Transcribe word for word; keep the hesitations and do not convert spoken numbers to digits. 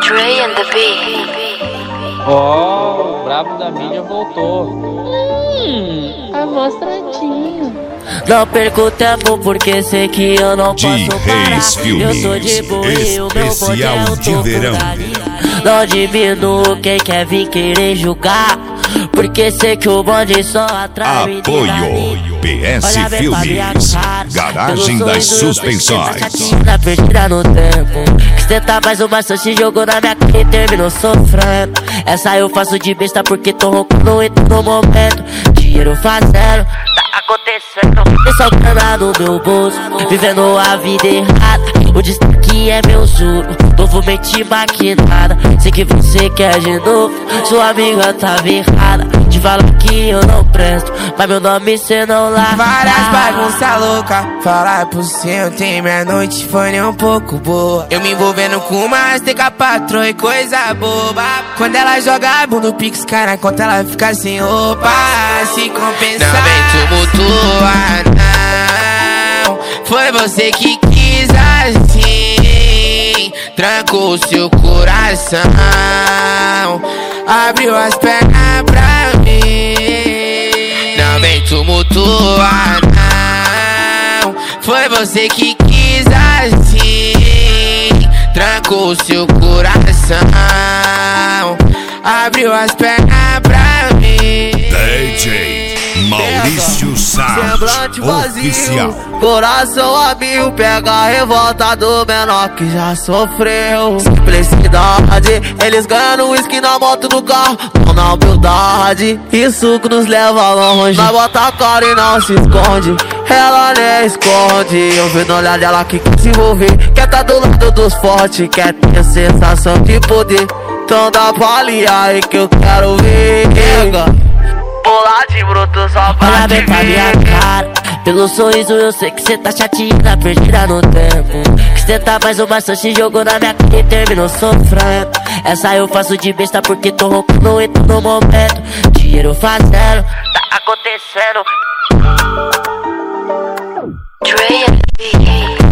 Dre and the Beat. Ó, oh, o brabo da mídia voltou. Hum, amostradinho. Não perco tempo porque sei que eu não posso parar. Eu sou de boa e o meu bonde é um topo da liga. Não diminuo quem quer vir querer julgar, porque sei que o bonde só atrai. Apoio P S Filmes, Garagem das Suspensões. Tá perdida no tempo, que cê tá mais uma chance, jogou na minha cara e terminou sofrendo. Essa eu faço de besta porque tô roncando e tô no momento. Dinheiro fazendo, tá acontecendo. Tem só grana no meu bolso, vivendo a vida errada. O destaque é meu juro, novo mente maquinada. Sei que você quer de novo, sua amiga tava errada de falar que eu não presto, mas meu nome cê não larga. Várias bagunças loucas, falar por cima tem meia-noite, foi nem um pouco boa. Eu me envolvendo com umas teca patroa e coisa boba. Quando ela joga a bunda, o pix cai na conta, ela fica sem roupa. Se compensar, não vem tumultuar, não. Foi você que quis assim, trancou seu coração, abriu as pernas pra mim. Não vem tumultuar, não. Foi você que quis assim, trancou seu coração, abriu as pernas pra mim. D J Maurício Salles, semblante vazio, oficial. Coração a mil, pega a revolta do menor que já sofreu. Simplicidade, eles ganham uísque na moto, no carro, não na humildade. Isso que nos leva longe, nós bota a cara e não se esconde. Ela nem esconde, eu vi no olhar dela que quer se envolver. Quer tá do lado dos fortes, quer ter sensação de poder. Então dá pra aliar aí que eu quero ver. Bola de bruto só pra olha bem pra minha cara, pelo sorriso eu sei que cê tá chateada, perdida no tempo. Que cê tá mais uma chance, jogou na minha cara e terminou sofrendo. Essa eu faço de besta porque tô roncando e tô no momento. Dinheiro fazendo, tá acontecendo. Dre and the Beat.